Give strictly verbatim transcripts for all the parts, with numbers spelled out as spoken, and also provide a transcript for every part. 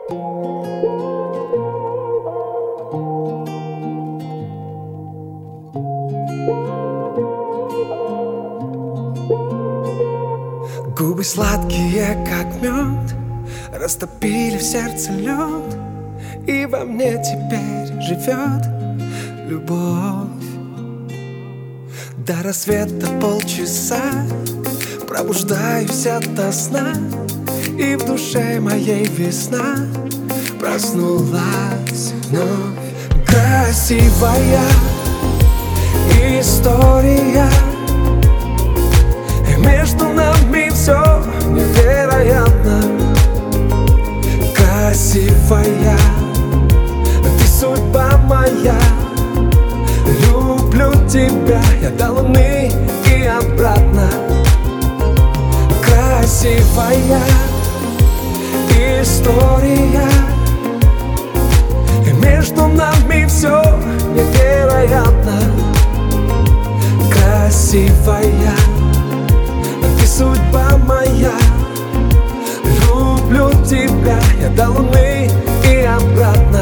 Губы сладкие, как мед, растопили в сердце лед, и во мне теперь живет любовь. До рассвета полчаса, пробуждаюсь ото сна, и в душе моей весна проснулась вновь. Красивая история, и между нами все невероятно. Красивая, ты судьба моя, люблю тебя я до луны и обратно. Красивая история, и между нами все невероятно. Красивая, ты судьба моя, люблю тебя я до луны и обратно.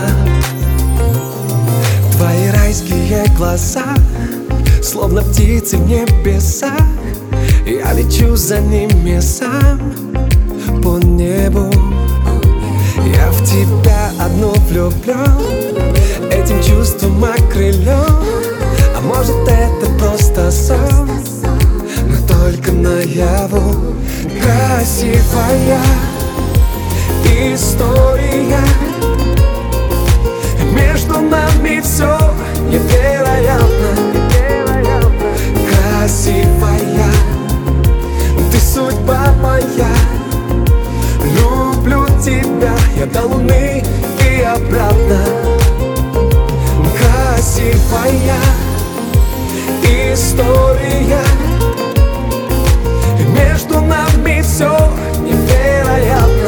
Твои райские глаза, словно птицы в небесах, я лечу за ними сам по небу. Я в тебя одну влюблен, этим чувством окрылен. А может это просто сон, но только наяву. Красивая история, между нами все невероятно. Красивая, ты судьба моя, люблю тебя я до луны и обратно. Красивая история, между нами все невероятно.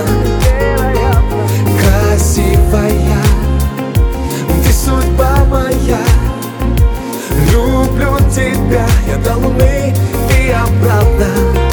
Красивая, ты судьба моя, люблю тебя я до луны и обратно.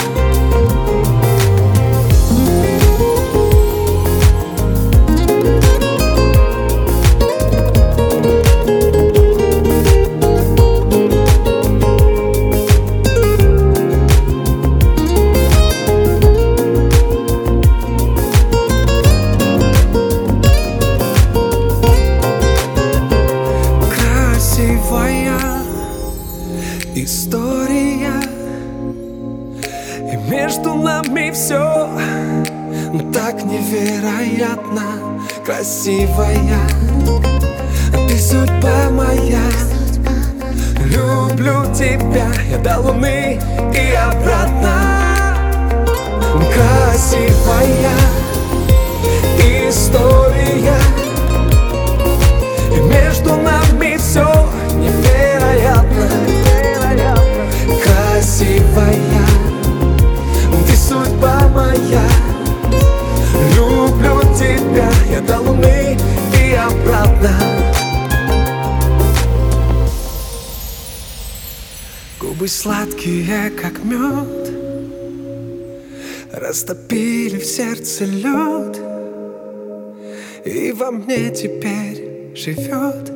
История, и между нами все, ну так невероятно. Красивая, ты судьба моя, люблю тебя я до луны и обратно. Красивая история, и между нами все невероятно. Красивая, ты судьба моя, люблю тебя я до луны и обратно. Губы сладкие, как мед, растопили в сердце лед, и во мне теперь живет